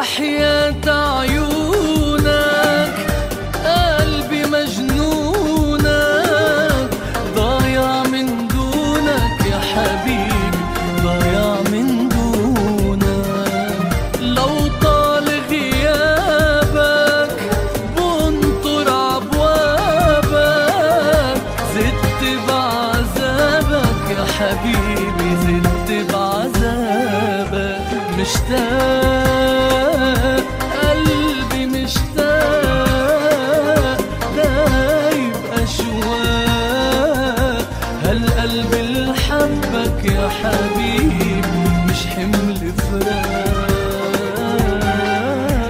وحياة عيونك قلبي مجنونك، ضايع من دونك يا حبيبي، ضايع من دونك. لو طال غيابك بنطر عبوابك، زدت بعذابك يا حبيبي، زدت بعذابك. مشتاق قلبي مشتاق، دايب أشواق، هالقلب اللي حبك يا حبيبي مش حمل فراق.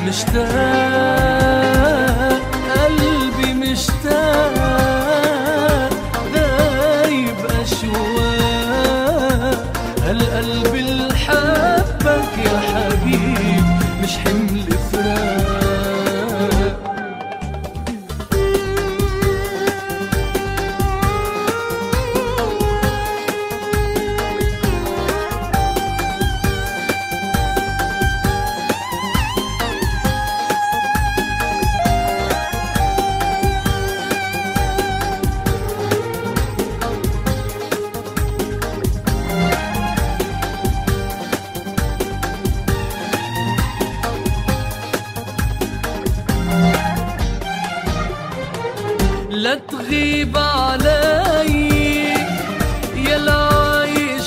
مشتاق قلبي مشتاق، دايب أشواق، هالقلب اللي حبك يا حبيبي مش حمل فراق. لا تغيب علي يا العايش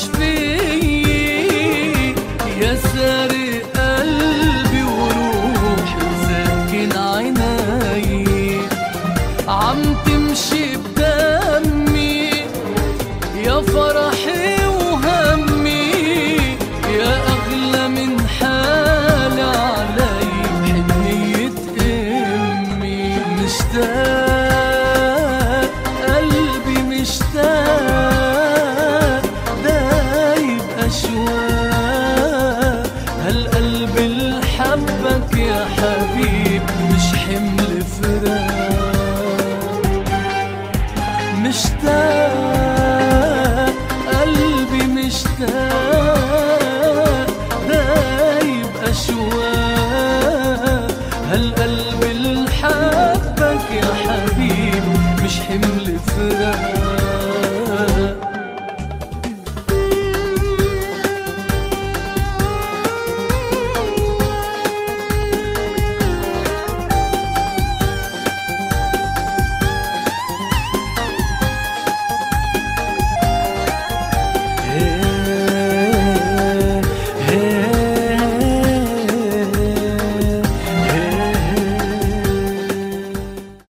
فيي، يا سارق قلبي وروحي وساكن عيني، عم تمشي بدمي يا فرحي وهمي، يا أغلى من حالي علي بحنية أمي. مشتاق قلبي مشتاق، دايب أشواق، هالقلب اللي حبك يا حبيب مش حمل فراق. مشتاق قلبي مشتاق، دايب أشواق، هالقلب اللي حبك يا حبيب مش حمل فراق.